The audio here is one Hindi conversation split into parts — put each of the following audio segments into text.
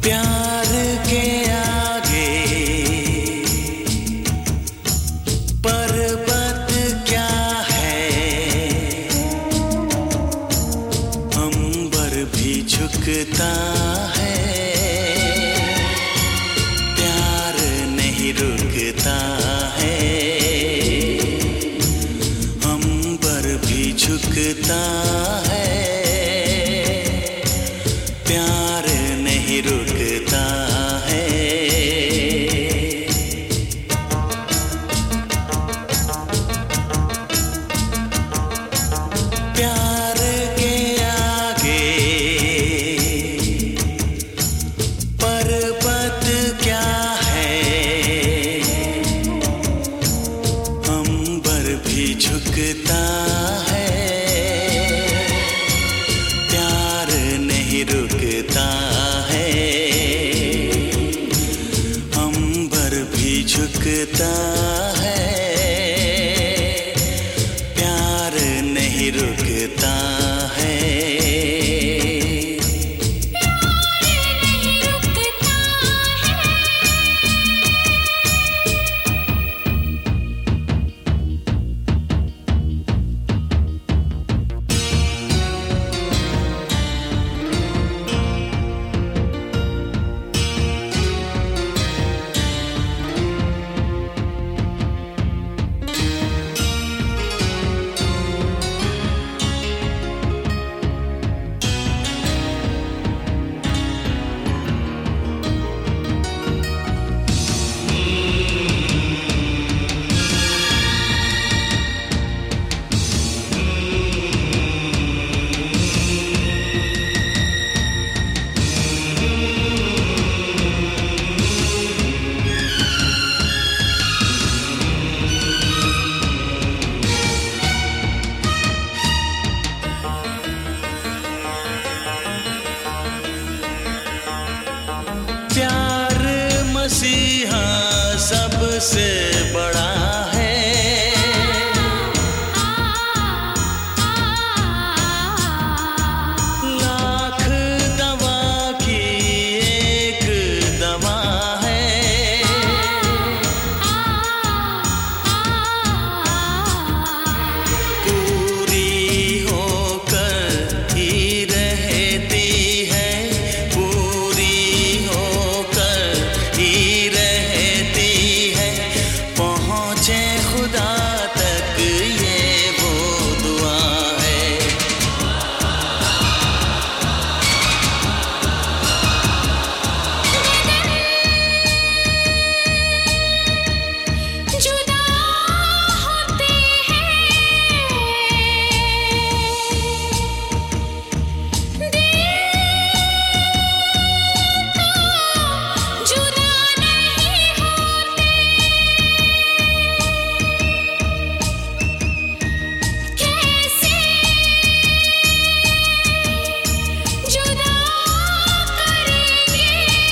प्यार के आगे पर्वत क्या है, अंबर भी झुकता है, प्यार नहीं रुकता है, अंबर भी झुकता है, प्यार नहीं रुकता है। प्यार के आगे पर्वत क्या है, अंबर भी झुकता है, प्यार नहीं रुकता है, अंबर भी झुकता है, प्यार नहीं रुकता है। प्यार मसीहा सबसे बड़ा है, लाख दवा की एक दवा है, पूरी होकर ही रहती है, पूरी होकर ही रहती है, पहुँचे खुदा तक ये वो दुआ है। जुदा होते हैं जुदा नहीं होते, कैसे जुदा करेंगे,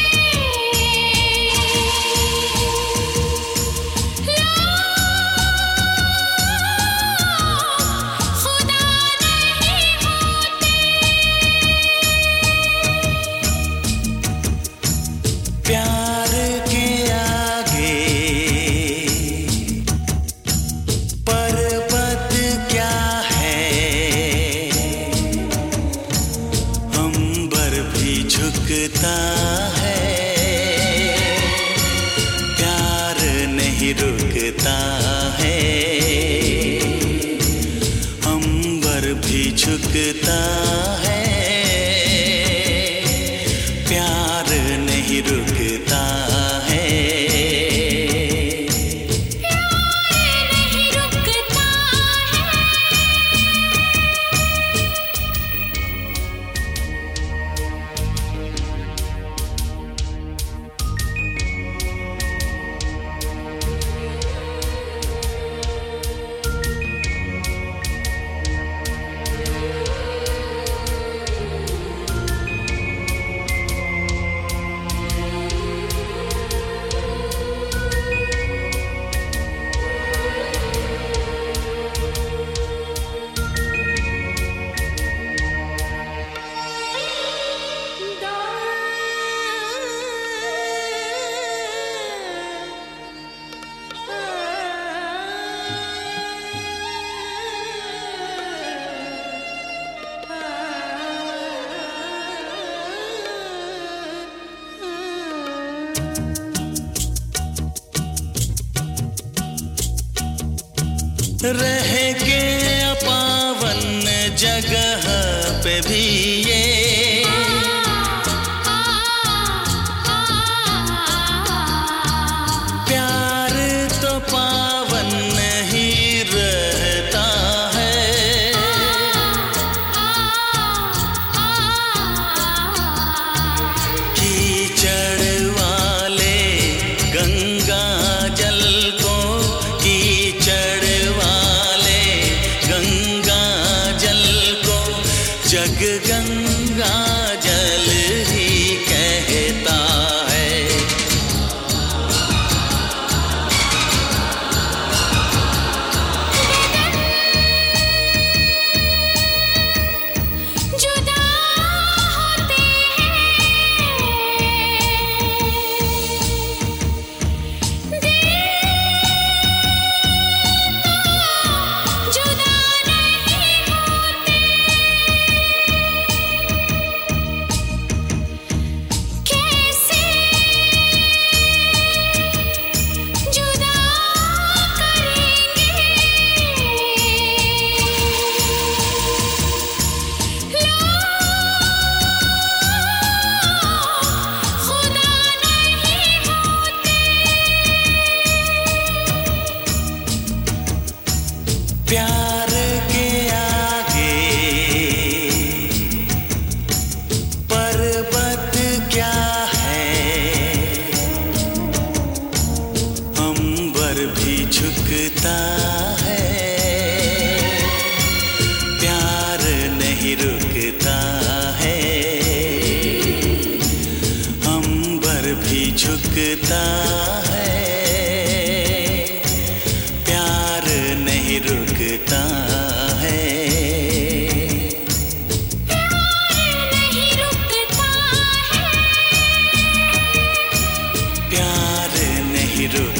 खुदा नहीं होते। प्यार के आगे पर्वत क्या है, अंबर भी झुकता है, प्यार नहीं रुकता है, अंबर भी झुकता है, प्यार नहीं रुकता है। नहीं रुकता है। रह के अपावन जगह पे भी ये प्यार तो पावन ही रहता है। कीचड़ वाले गंगा जल को कीचड़ जग गंगा जल ही कहता है। जुदा होते हैं दिल जुदा नहीं होते। कैसे जुदा करेंगे खुदा नहीं होते। प्यार के आगे पर्वत क्या है, अंबर भी झुकता है। प्यार नहीं रुकता है, अंबर भी झुकता है। प्यार नहीं रुकता है, नहीं रुकता है, प्यार नहीं रुकता।